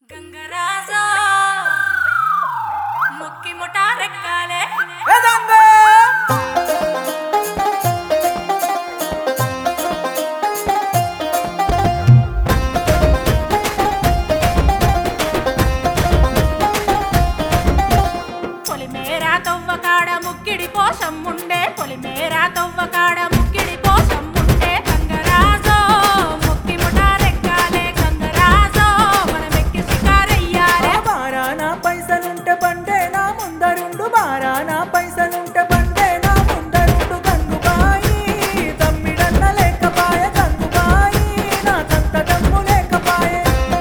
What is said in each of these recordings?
గంగరాజా ముక్కి ముఠా రెక్కాలే పొలిమేరా తవ్వకాడ ముక్కిడి పోషం ఉండే పొలిమేరా తవ్వకాడ ముక్కిడి పోషం ఉండే గంగరాజో ముక్కి ముఠా రెక్కాలే గంగరాజో మనమెక్కి షికారయ్యాలే బారానా పైసలుంటే బండే నా ముందరుండు బారానా పైసలుంటే బండే నా ముందరుండు గంగుబాయి తమ్మిడన్న లేకపాయ గంగుబాయి నా తంత దమ్ము లేకపాయే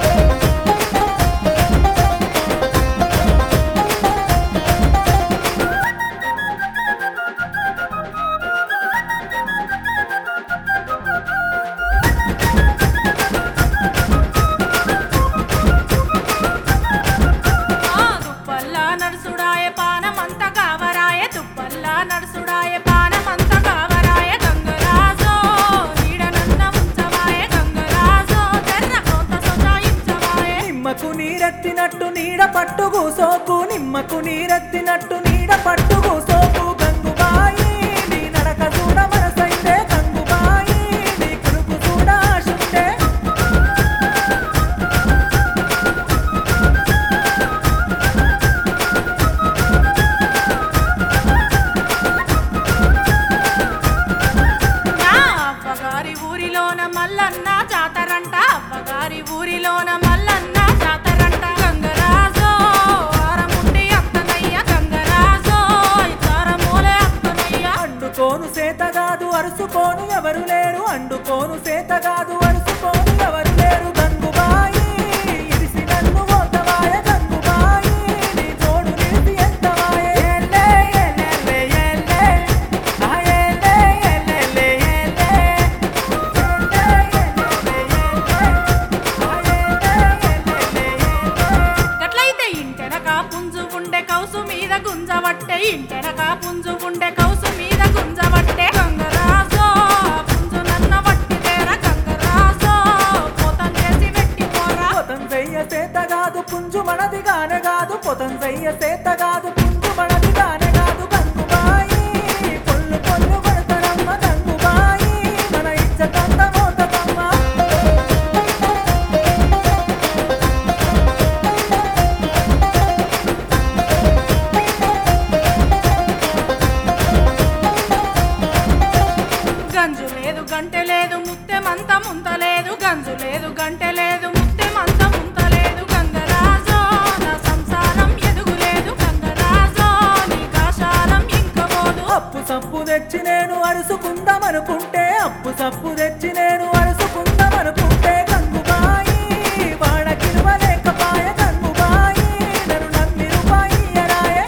దుప్పల్లా నడుసుడాయ పానమంత కావరాయ దుప్పల్లా నడుసుడాయ పానమంత కావరాయ గంగరాజో నీడనన్న ఉంచవాయ గంగరాజో తెర్ర కొంత సొచాయించవాయ నిమ్మకు నీరెత్తినట్టు నీడ పట్టు కూసోకు నిమ్మకు నీరెత్తినట్టు నీడ పట్టు కూసోకు గంగుబాయి నీ నడక చూడ మనసైతే గంగుబాయి నీ కురుకు చూడ ఆశుంటే నా అవ్వగారి ఊరిలోన మల్లన్న జాతరంట అవ్వగారి ఊరిలోన మల్లన్న జాతరంట గంగరాజో ఆరముండి అత్తనయ్య గంగరాజో ఇతారమూలే అత్తనయ్య అండుకోను సేతగాదు అరుసుకోను ఎవరు లేరు అండుకోను సేతగాదు అరుసుకోను ఎవరు లేరు గంగుబాయి ఇరిసి నన్ను పోతవాయ గంగుబాయి నీ తోడు నిలిసి ఎంతవాయ ఏలే ఏలేలే ఏలే ఆ ఏలే ఏలేలే ఏలే ఏలే ఏలేలే ఏలే ఆ ఏలే ఏలేలే ఏలే గట్లయితే ఇంటెనక పుంజు ఉండే కౌసు మీద గుంజవట్టే ఇంటెనక పుంజు ఉండే కౌసు మీద గుంజవట్టే గంగరాజో పుంజు నన్న వట్టి తేర గంగరాజో పోతం చేసి పెట్టిపోరా పొతం చెయ్య సేతగాదు పుంజు మనది గానే కాదు పొతం చెయ్య సేతగాదు పుంజు మనది గానే కాదు గంగుబాయి పొల్లు పొల్లు కొడతరమ్మ గంగుబాయి మన ఇచ్చకంత మోతకమ్మ గంజు లేదు గంటె లేదు ముత్తెమంత ముంతలేదు గంజు లేదు గంటె లేదు ముత్తెమంత ముంతలేదు గంగరాజో నా సంసారం ఎదుగులేదు గంగరాజో నీ కాశాలం ఇంకబోదు అప్పు సప్పు తెచ్చి నేను అరుసుకుందామనుకుంటే అప్పు సప్పు తెచ్చి నేను అరుసుకుందామనుకుంటే గంగుబాయి వాడకిరువలేకపాయ గంగుబాయి నన్ను నమ్మి రూపాయి ఎరాయే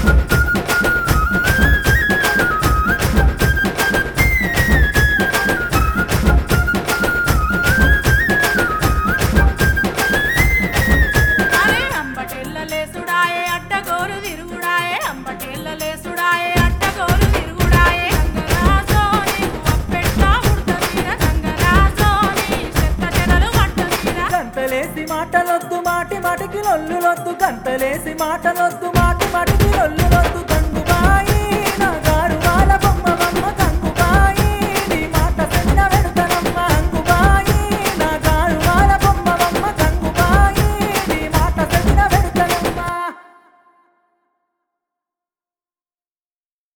అరే అంబటెల్ల లేసుడాయే అడ్డగోరు తిరుగుడాయే అంబటెల్ల లేసుడాయే అడ్డగోరు తిరుగుడాయే గంగరాజో నీకు అప్పెట్టా ఉడతీర గంగరాజో నీ చెత్త చెదలు పట్టతీర గంతలేసి మాటలొద్దు మాటి మాటికి లొల్లులొద్దు గంతలేసి మాటలొద్దు మాటి మాటికి లొల్లులొద్దు